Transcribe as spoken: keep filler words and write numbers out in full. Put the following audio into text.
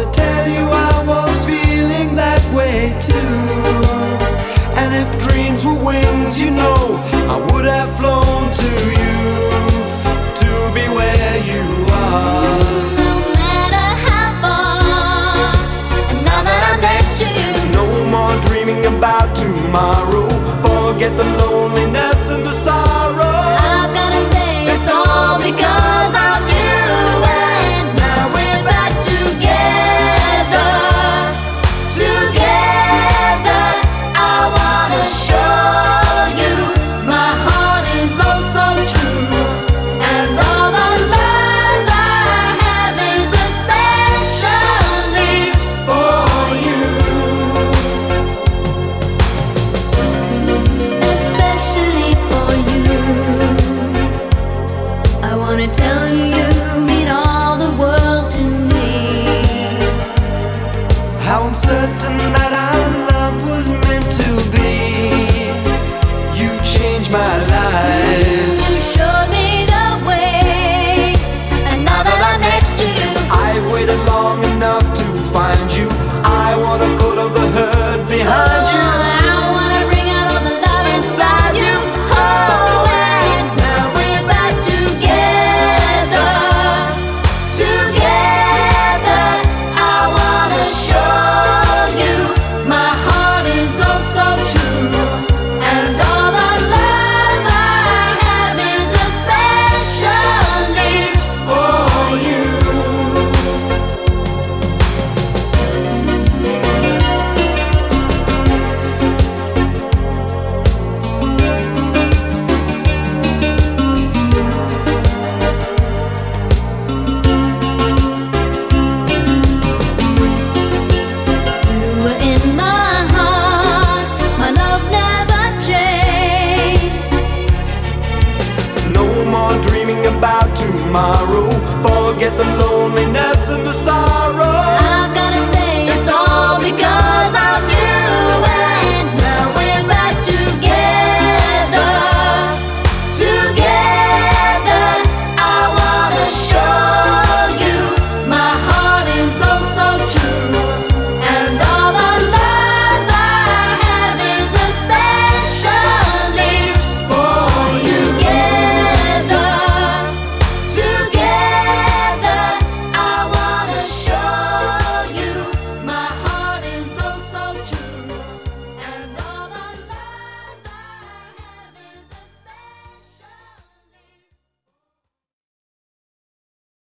wanna tell you I was feeling that way too. And if dreams were wings, you know I would have flown to you, to be where you are. No matter how far, and now that I'm next to you, No more dreaming about tomorrow. Forget the loneliness and the sorrow. I've gotta say it's all because of you. And now we're back together, together. I wanna show you my heart is oh so true, and all the love I have is especially for you, especially for you. I wanna tell you you mean all the world to me. How I'm certain that our love was meant to be. You changed my life. You showed me the way, and now that I'm next to you, I've waited long enough to find you. I wanna put all the hurt behind you. I wanna bring out all the love inside you. Oh, and now we're back together, together. I wanna show you my heart is oh so true, and all the love I have is especially for you. You were in my heart, my love never changed. No more dreaming about tomorrow. Forget the loneliness and the sorrow.